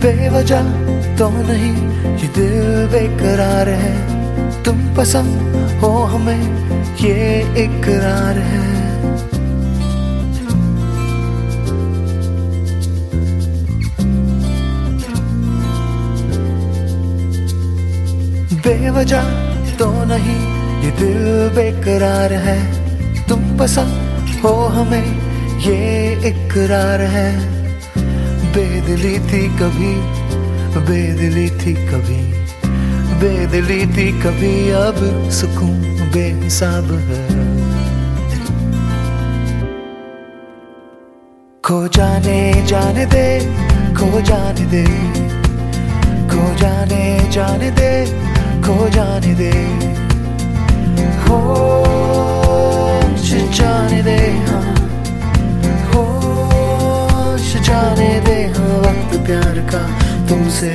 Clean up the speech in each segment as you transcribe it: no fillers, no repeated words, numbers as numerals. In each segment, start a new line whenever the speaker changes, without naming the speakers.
बेवजह तो नहीं ये दिल बेकरार है, तुम पसंद हो हमें ये इकरार है। बेवजह तो नहीं ये दिल बेकरार है, तुम पसंद हो हमें ये इकरार है। बेदिली थी कभी, बेदिली थी कभी, बेदिली थी कभी, अब सुकून बेहिसाब है। खो जाने जाने दे, खो जाने दे, खो जाने जाने दे, खो जाने दे, होश जाने दे, हाँ होश जाने दे, हाँ वक्त प्यार का तुमसे।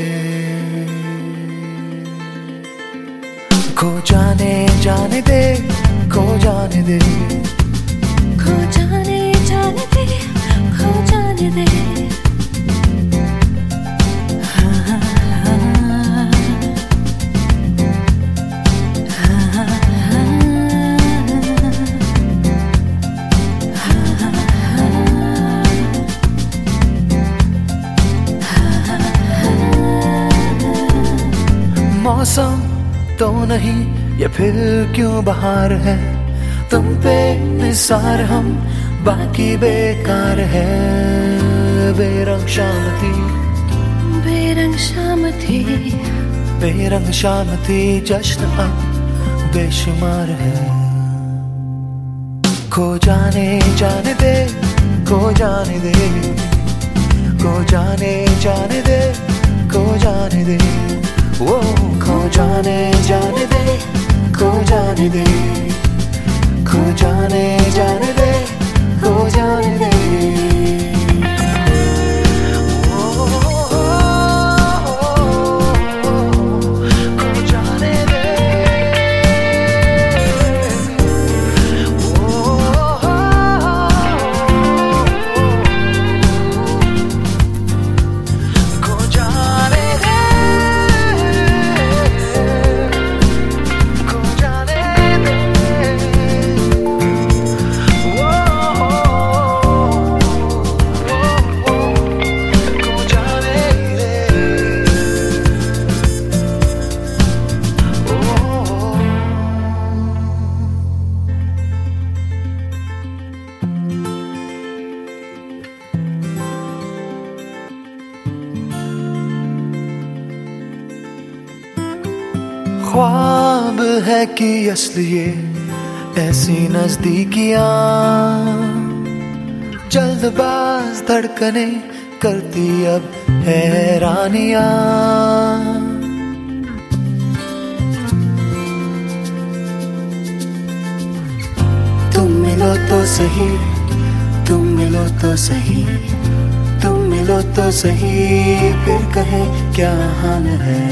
खो जाने जाने दे, खो जाने दे,
खो जाने जाने दे, खो जाने दे।
मौसम तो नहीं ये फिर क्यों बहार है, तुम पे निसार हम बाकी बेकार है। बेरंग शाम थी,
बेरंग शाम थी,
बेरंग शाम थी, जश्न अब बेशुमार है। खो जाने जाने दे, खो जाने दे, खो जाने जाने दे, खो जाने दे, वो खो जाने जाने दे, खो जाने दे, खो जाने जाने दे, खो जाने दे। ख्वाब है कि असली ये ऐसी नजदीकियां, जल्दबाज धड़कने करती अब हैरानियां। तुम मिलो तो सही, तुम मिलो तो सही, तुम मिलो तो सही, फिर कहे क्या हाल है।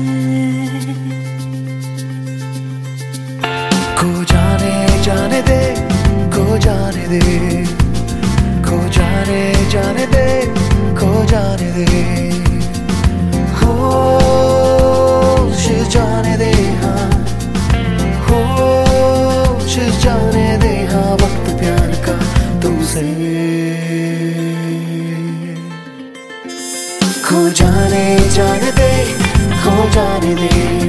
खो जाने जाने दे, खो जाने दे, खो जाने जाने दे, खो जाने दे, होश जाने दे, हाँ होश जाने दे, हाँ वक्त प्यार का तुमसे। खो जाने जाने दे, खो जाने दे।